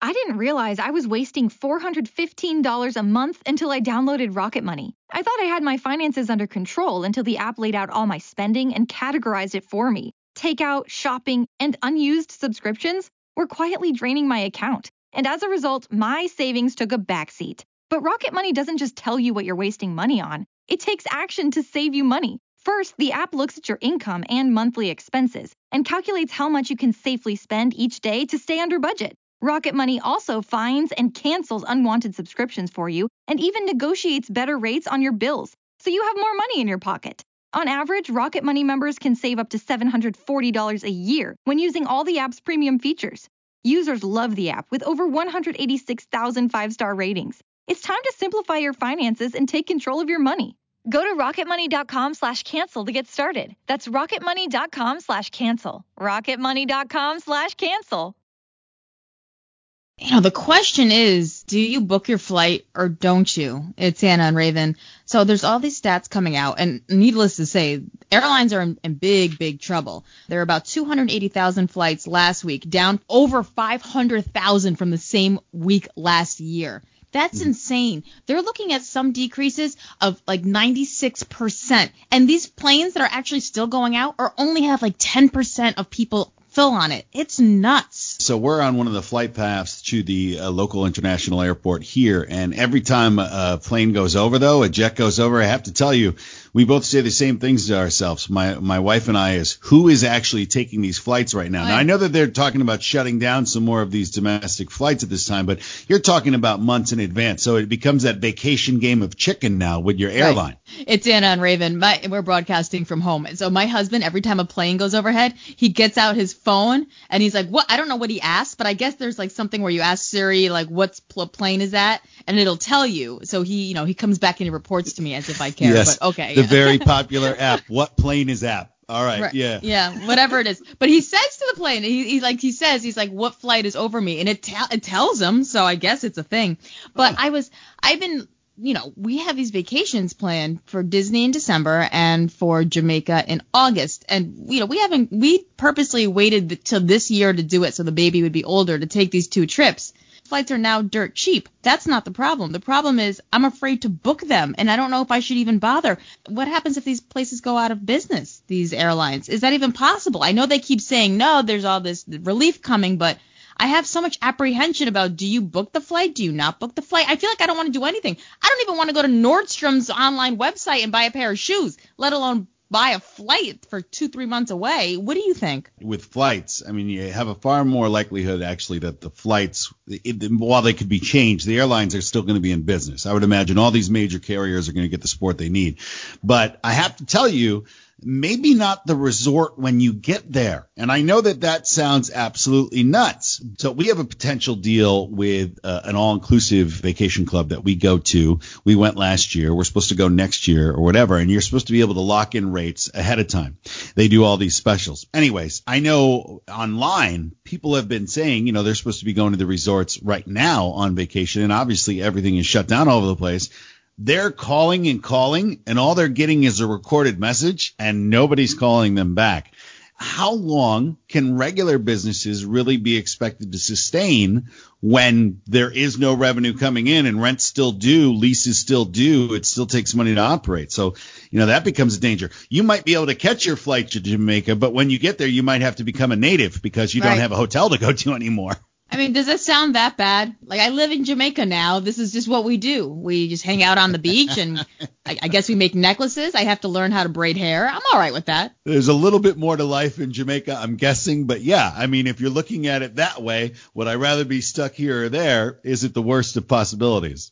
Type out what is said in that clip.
I didn't realize I was wasting $415 a month until I downloaded Rocket Money. I thought I had my finances under control until the app laid out all my spending and categorized it for me. Takeout, shopping, and unused subscriptions were quietly draining my account. And as a result, my savings took a backseat. But Rocket Money doesn't just tell you what you're wasting money on. It takes action to save you money. First, the app looks at your income and monthly expenses and calculates how much you can safely spend each day to stay under budget. Rocket Money also finds and cancels unwanted subscriptions for you and even negotiates better rates on your bills, so you have more money in your pocket. On average, Rocket Money members can save up to $740 a year when using all the app's premium features. Users love the app with over 186,000 five-star ratings. It's time to simplify your finances and take control of your money. Go to rocketmoney.com/cancel to get started. That's rocketmoney.com/cancel. rocketmoney.com/cancel. The question is, do you book your flight or don't you? It's Anna and Raven. So there's all these stats coming out, and needless to say, airlines are in big, big trouble. There are about 280,000 flights last week, down over 500,000 from the same week last year. That's insane. They're looking at some decreases of like 96%. And these planes that are actually still going out are only have like 10% of people fill on it. It's nuts. So we're on one of the flight paths to the local international airport here, and every time a plane goes over, though, a jet goes over, I have to tell you, we both say the same things to ourselves. My wife and I is, who is actually taking these flights right now? Now, I know that they're talking about shutting down some more of these domestic flights at this time, but you're talking about months in advance. So it becomes that vacation game of chicken now with your airline. Right. It's Anna and Raven. We're broadcasting from home. So my husband, every time a plane goes overhead, he gets out his phone and he's like, what? I don't know what he asked, but I guess there's like something where you ask Siri, like, what plane is that? And it'll tell you. So he he comes back and he reports to me as if I care. Yes, but okay. The very popular app. What plane is that? All right. Yeah. Yeah, whatever it is. But he says to the plane, he's like, what flight is over me? And it tells him. So I guess it's a thing. But we have these vacations planned for Disney in December and for Jamaica in August. And, we purposely waited till this year to do it so the baby would be older to take these two trips. Flights are now dirt cheap. That's not the problem. The problem is I'm afraid to book them, and I don't know if I should even bother. What happens if these places go out of business, these airlines? Is that even possible? I know they keep saying, no, there's all this relief coming, but I have so much apprehension about, do you book the flight? Do you not book the flight? I feel like I don't want to do anything. I don't even want to go to Nordstrom's online website and buy a pair of shoes, let alone buy a flight for 2-3 months away. What do you think? With flights, I mean, you have a far more likelihood actually that the flights, while they could be changed, the airlines are still going to be in business. I would imagine all these major carriers are going to get the support they need. But I have to tell you, maybe not the resort when you get there. And I know that sounds absolutely nuts. So we have a potential deal with an all-inclusive vacation club that we go to. We went last year. We're supposed to go next year or whatever. And you're supposed to be able to lock in rates ahead of time. They do all these specials. Anyways, I know online people have been saying, they're supposed to be going to the resorts right now on vacation. And obviously everything is shut down all over the place. They're calling, and all they're getting is a recorded message, and nobody's calling them back. How long can regular businesses really be expected to sustain when there is no revenue coming in and rent's still due, leases still due, it still takes money to operate? So, that becomes a danger. You might be able to catch your flight to Jamaica, but when you get there, you might have to become a native because you don't have a hotel to go to anymore. I mean, does it sound that bad? Like, I live in Jamaica now. This is just what we do. We just hang out on the beach, and I guess we make necklaces. I have to learn how to braid hair. I'm all right with that. There's a little bit more to life in Jamaica, I'm guessing. But, yeah, I mean, if you're looking at it that way, would I rather be stuck here or there? Is it the worst of possibilities?